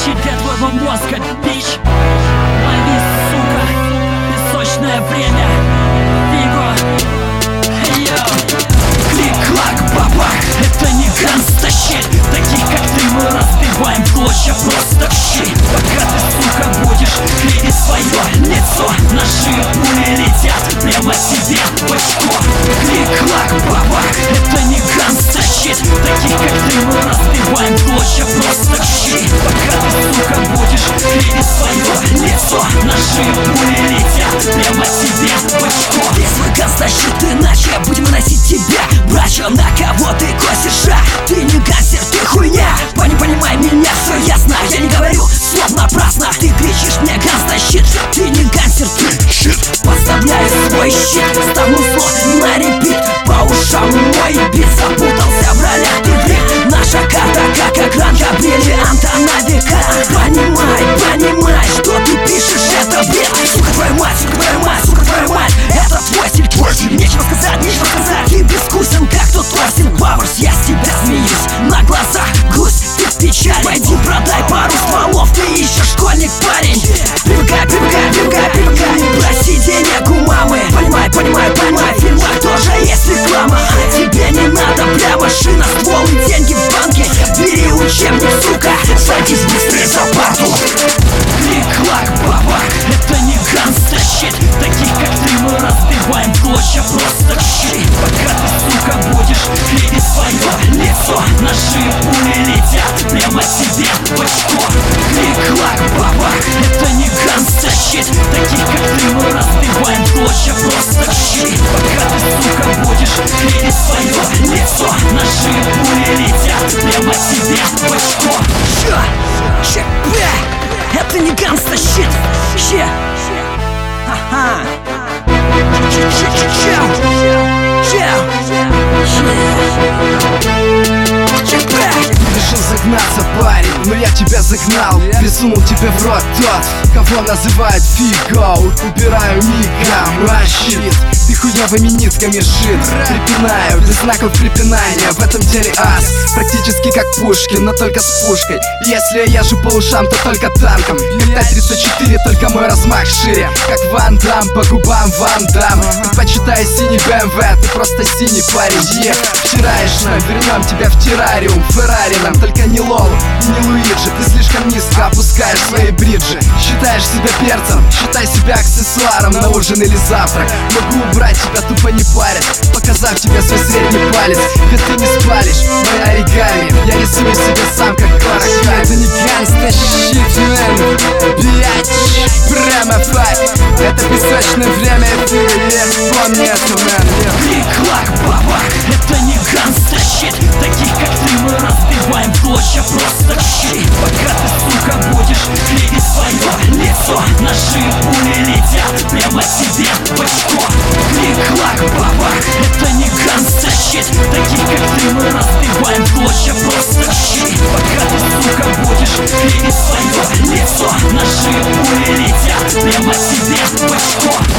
Щит для твоего мозга, бич. Лови, сука, песочное время. Фиго, йоу. Клик-клак, бабах, это не ганста-щит. Таких как ты мы разбиваем в клочья просто в щит. Пока ты, сука, будешь клеить свое лицо, наши пули летят прямо тебе в очко. Клик-клак, бабах, это не ганста-щит. Таких как ты мы разбиваем в клочья просто в щит. Пока ты, сука, будешь клеить свое лицо, наши пули летят прямо тебе в очко. Если ганста-щит, иначе будем выносить тебя. Брачо, на кого ты косишь, а? Ты не гангстер, ты хуйня. Понимай меня, все ясно. Я не говорю слов напрасно. Ты кричишь мне ганста-щит, ты не гангстер, ты щит. Подставляю свой щит, ставлю зло на репит. По ушам мой бит, запутался в ролях ты дрифт. Наша карта как огранка бриллианта на века. Понимай, что ты пишешь, это бред. Сука твою мать, сука твою мать, сука твою мать. Это твой стиль, нечего сказать, нечего сказать. Ты безвкусен, как тот Остин Пауэрс. Я с тебя смеюсь, на глазах гусь, ты в печали. Пойди продай пару стволов, ты еще школьник, парень. Привыкай, про сиденье у мамы. Понимай, в фильмах тоже есть реклама. А тебе не надо прямо шина, ствол и деньги в банке. Бери учебник, сука, садись быстрее за парту. Клик-клак, бабах, это не ганста-щит. Таких как ты мы разбиваем в клочья просто в щит. Пока ты, сука, будешь клеить свое лицо, наши пули летят прямо тебе в очко. Клик-клак, бабах, это не ганста-щит. Таких как ты мы разбиваем в клочья просто в щит. Пока ты, сука, будешь клеить свое лицо, наши пули летят прямо тебе в очко. Чё? Это не ганста-щит. Ага. Решил загнаться, парень, но я тебя загнал. Присунул тебе в рот тот, кого называют фиго. Убираю мигом, щит. Ты хуёвыми нитками шит. Припинаю, без знаков препинания. В этом деле ас, практически как Пушкин, но только с пушкой. Если я езжу по ушам, то только танком. Как Т-34, только мой размах шире. Как Ван Дам, по губам Ван Дам. Предпочитаю синий БМВ, ты просто синий парень. Вчерашно вернем тебя в террариум. Феррари нам, только не Лолу, не Луиджи. Ты слишком низко опускаешь свои бриджи. Считаешь себя перцем, считай себя аксессуаром на ужин или завтрак. Могу убрать тебя, тупо не парит, показав тебе свой средний палец. Ведь ты не спалишь мои оригами. Я рисую себе сам как каракали. Это не ганста-щит, мэн, блять, прямо факт. Это песочное время, помни это, мэн. Клик-клак, бабах, это не ганста-щит. Таких как ты мы разбиваем в клочья просто в щит. Пока ты, сука, будешь клеить свое лицо, наши пули летят прямо тебе в очко. Клик-клак, бабах, это не ганста-щит. Таких как ты мы разбиваем в клочья просто в щит. Пока ты, сука, будешь клеить свое лицо, наши пули летят прямо тебе в очко.